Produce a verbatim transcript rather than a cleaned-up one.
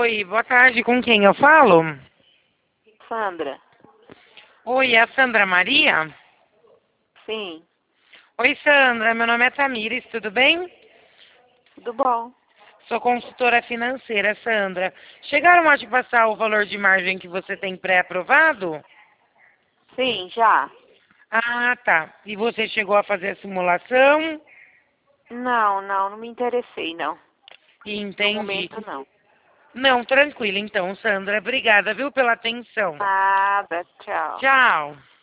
Oi, boa tarde. Com quem eu falo? Sandra. Oi, é a Sandra Maria? Sim, Oi, Sandra. Meu nome é Tamires, tudo bem? tudo bom? Sou consultora financeira, Sandra. Chegaram a te passar o valor de margem que você tem pré-aprovado? Sim, já. Ah, tá. E você chegou a fazer a simulação? Não, não, não me interessei, não. No Entendi. momento, não. Não, tranquilo então, Sandra. Obrigada, viu, pela atenção. Nada, tchau. Tchau.